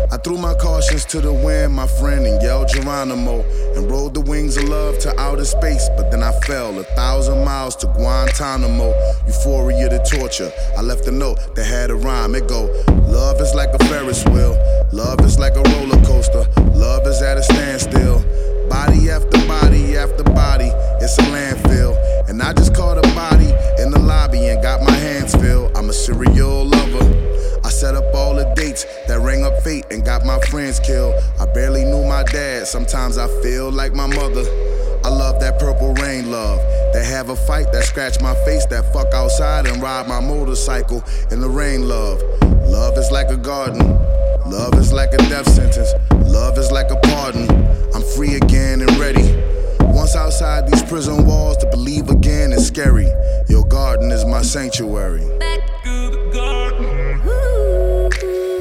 I threw my cautions to the wind, my friend, and yelled Geronimo, and rode the wings of love to outer space. But then I fell 1,000 miles to Guantanamo. Euphoria to torture. I left a note that had a rhyme. It go, love is like a Ferris wheel. Love is like a roller coaster. Love is at a standstill. Body after body after body, it's a landfill. And I just caught a body in the lobby and got my hands filled. I'm a serial lover. I set up all the dates that rang up fate and got my friends killed. I barely knew my dad, sometimes I feel like my mother. I love that purple rain love, that have a fight, that scratch my face, that fuck outside and ride my motorcycle in the rain love. Love is like a garden, love is like a death sentence, love is like a pardon. I'm free again and ready. Once outside these prison walls, to believe again is scary. Your garden is my sanctuary. Back to the garden. Ooh.